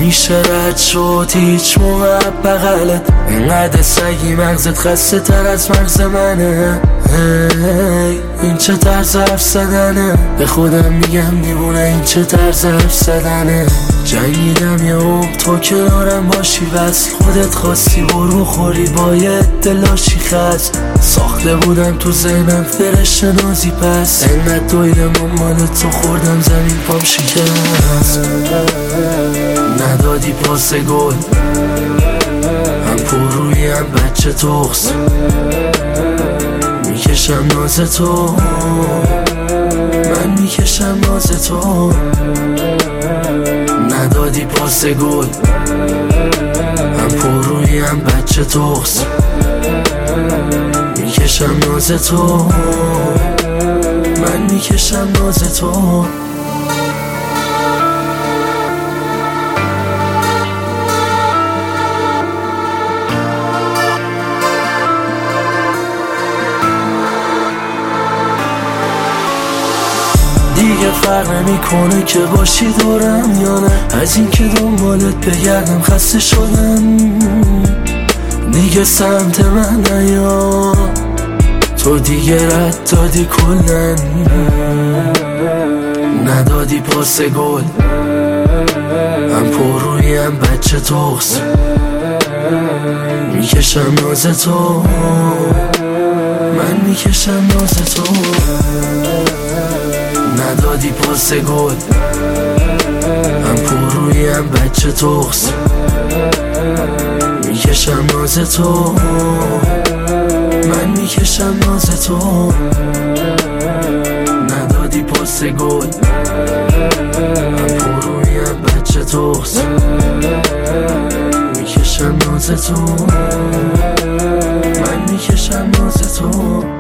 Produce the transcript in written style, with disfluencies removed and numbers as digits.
نمیشه رد شد هیچ موقع بغلت. اینقدر سگی مغزت خسته تر از مغز منه. این چه طرز حرف زدنه؟ به خودم میگم دیوونه این چه طرز حرف زدنه. جنگیدم یه عمر تو کنارم باشی، بس خودت خواستی برو خوری باید دلاشی خست. ساخته بودم تو ذهنم فرشته نازی، پس اینقدر دویدم مال تو خوردم زمین پام شکست. ندادی پاس گل، هم پرویی هم بچه تخص، میکشم ناز تو، من میکشم ناز تو. ندادی پاس گل، هم پرویی هم بچه تخص، میکشم ناز تو، من میکشم ناز تو. دیگه فرق نمیکنه که باشی دورم یا نه، از این که دنبالت بگردم خسته شدم. دیگه سمت من نیا، تو دیگه رد دادی کلن. ندادی پاس گل، هم پرویی هم بچه تخص، میکشم ناز تو، من میکشم ناز تو. ندادی پاس گل، هم پرویی هم بچه تخص، میکشم ناز تو، من میکشم ناز تو. ندادی پاس گل، هم پرویی هم بچه تخص، میکشم ناز تو، من میکشم ناز تو.